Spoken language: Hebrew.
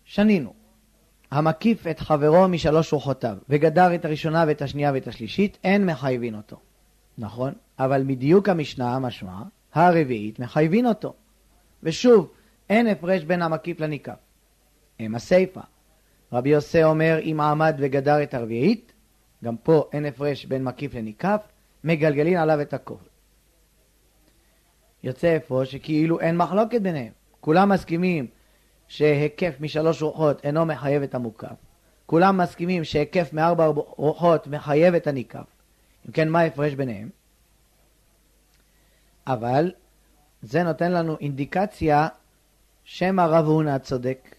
שנינו. המקיף את חברו משלוש רוחותיו, וגדר את הראשונה ואת השנייה ואת השלישית, אין מחייבין אותו. נכון? אבל מדיוק המשנה משמע, הרביעית מחייבין אותו. ושוב, אין הפרש בין המקיף לניקף. הם הסייפה. רבי יוסי אומר, אם עמד וגדר את הרביעית, גם פה אין הפרש בין מקיף לניקף, מגלגלין עליו את הכובד. יוצא אפוא שכאילו אין מחלוקת ביניהם. כולם מסכימים שהיקף משלוש רוחות אינו מחייב את המוקף. כולם מסכימים שהיקף מארבע רוחות מחייב את הניקף. אם כן, מה ההפרש ביניהם? אבל זה נותן לנו אינדיקציה שמא רב הונא צודק.